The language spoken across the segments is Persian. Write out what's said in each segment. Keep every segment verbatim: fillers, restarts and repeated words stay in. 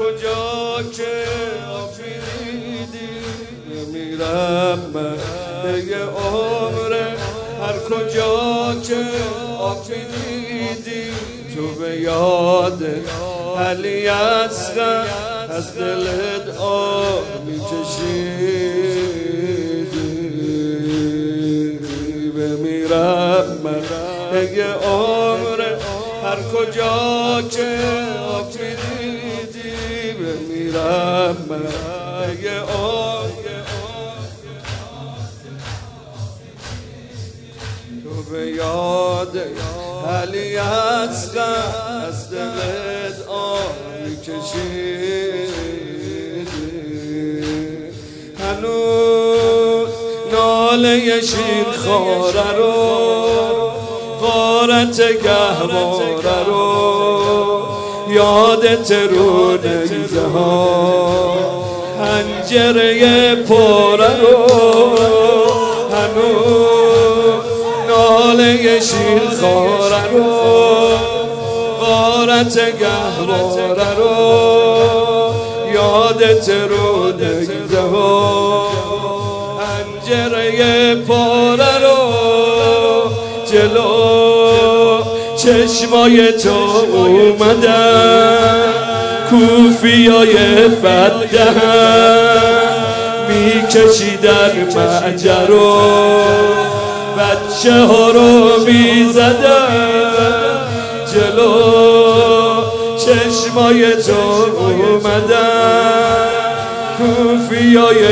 کجا که آب میدیدی میرم من دیگه عمره، هر کجا که آب میدیدی تو به یاد علی اصغر از دلت آب میکشیدی. بمیرم من دیگه عمره، هر کجا که آب میدیدی بمیرم من دیگه عمره. تو به یاد علی اصغر از دلت آب میکشیدی. هنوز ناله شیر خواره رو، غارت گهواره رو یادت رو نیزه ها، حنجره پاره رو. هنوز ناله شیر خواره رو، غارت گهواره رو یادت رو نیزه ها، حنجره پاره رو. جلو چشمای تو اومدن کوفیای فتدهن، میکشیدن مهجر رو بچه ها رو میزدن. جلو چشمای تو اومدن کوفیای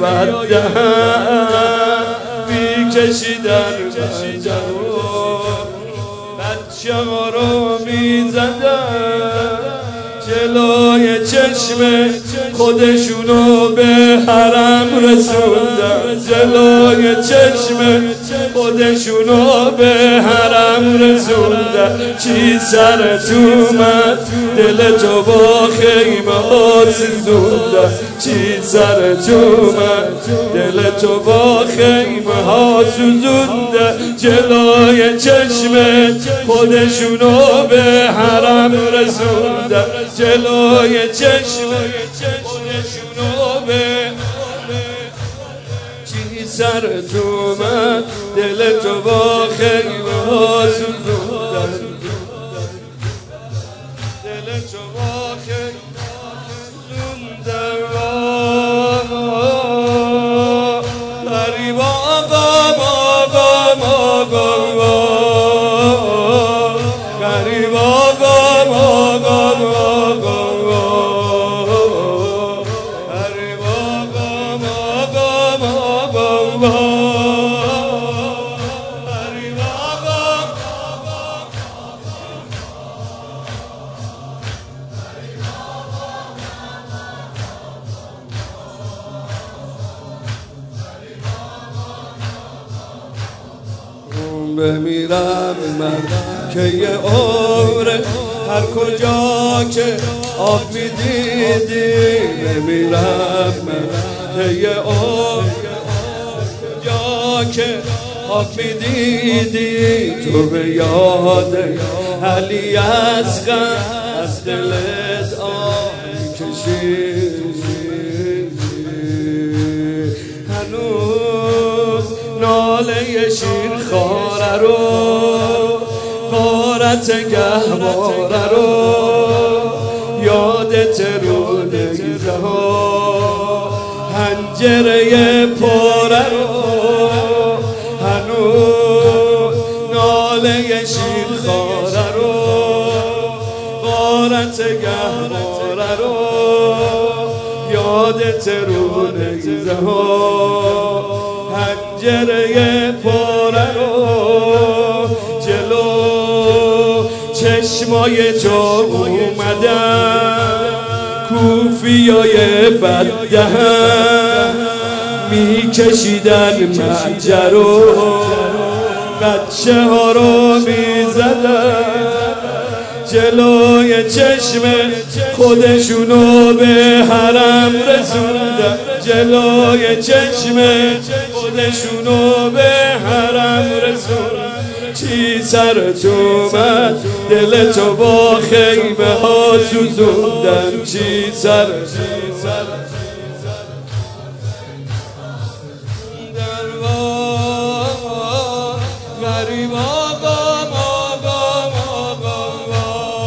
فتدهن، میکشیدن مهجر رو بچه ها رو میزدن. جلوی چشم خودشونو به حرم رسوندن، جلوی چشم خودشونو به حرم رسوندن. چی سرت اومد دل تو با خیمه ها سوزوندن، چی سرت اومد دل تو با خیمه ها سوزوندن. جلوی چشم خودشونو به حرم رسوندن، جلوی چشم خودشونو به. چی سرت اومد دل تو با خیمه ها سوزوندن، دل تو با خیمه ها سوزوندن. غریب آقام آقام آقام غریب آقام آقام بمیرم من که یه عمره، هر کجا که آب میدیدی بمیرم من که یه عمره، کجا که آب میدیدی تو به یاد علی اصغر از دلت آب میکشیدی. هنوز ناله شیر خواره رو، غارت گهواره رو یادت رو نیزه ها، حنجره پاره رو. هنوز ناله شیر خواره رو، غارت گهواره رو یادت رو نیزه ها، حنجره پاره رو. جلو چشمای تو اومدن کوفیای فتدهن، میکشیدن مهجر رو بچه ها رو میزدن. جلوی چشم خودشونو به حرم رسوندن، جلوی چشم خودشونو به حرم رسوندن. چی سرت اومد دل تو با خیمه ها سوزوندن چی سر غریب آقا آقا آقا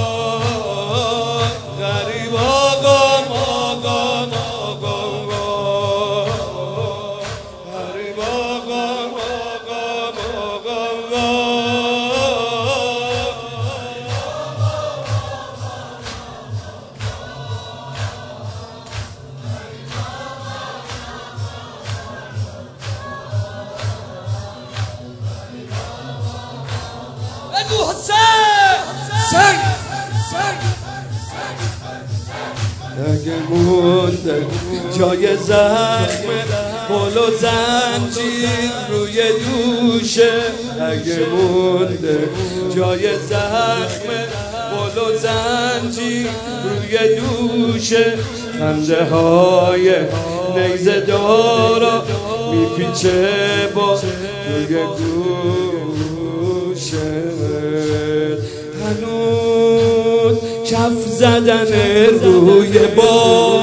غریب آقا آقا آقا غریب آقا بگو حسین سنگ اگه مونده جای زخم قل و زنجیر روی دوشه اگه مونده جای زخم قل و زنجیر روی دوشه خنده های نیزه دارا میپیچه با روی گوشه هنوز کف زدن روی با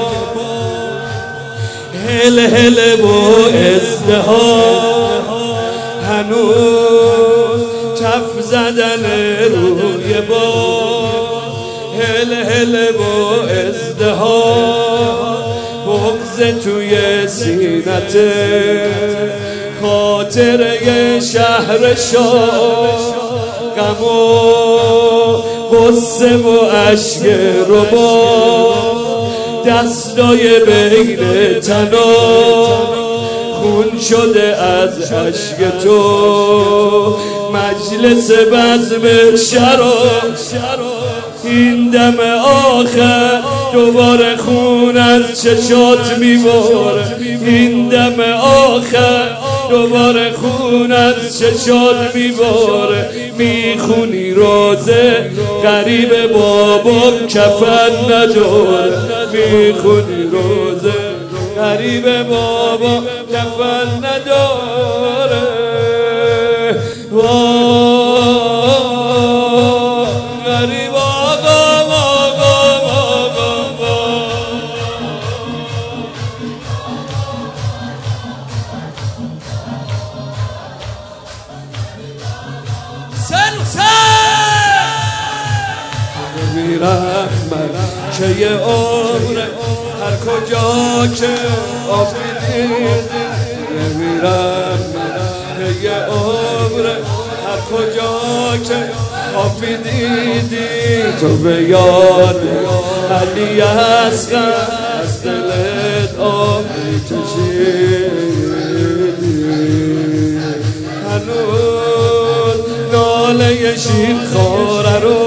هل هل و ازدهار هنوز کف زدن روی با هل هل و ازدهار بغض توی سینته خاطره شهر شاه غم و غصه و عشق ربا دستای بین تنا خون شده از عشق تو مجلس بزم شراب این دم آخر دوباره خون از چشات میباره این دم آخر دوباره خون از چشات میباره میخونی روزه غریب بابام کفن نداره میخونی روزه غریب بابا کفن نداره غریب آقا آقا آقا سن سن میرم من که یه عمره هر کجا که آفیدی میرم من که یه عمره هر کجا که آبی دیدی تو به یاد علی اصغر از دلت آب میکشیدی هنوز ناله شیر خواره رو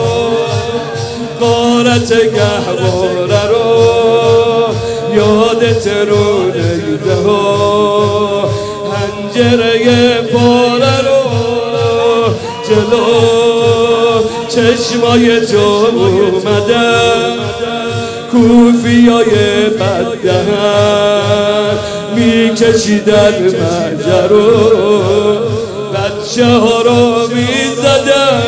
غارت گهواره رو یادت رو نیده ها هنجره پاره رو جلو چشمای تو اومدن کوفیای بددهن میکشیدن مجرو بچه ها رو میزدن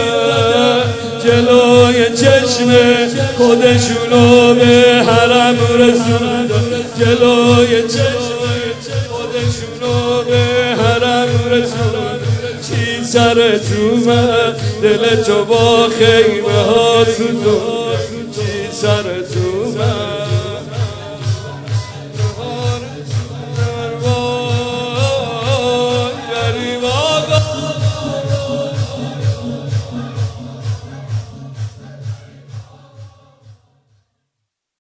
جلوی چشم خودشونو به حرم رسوندن جلوی چشم خودشونو به حرم رسوندن چی سرت اومد دل تو با خیمه ها سوزوندن چی سرت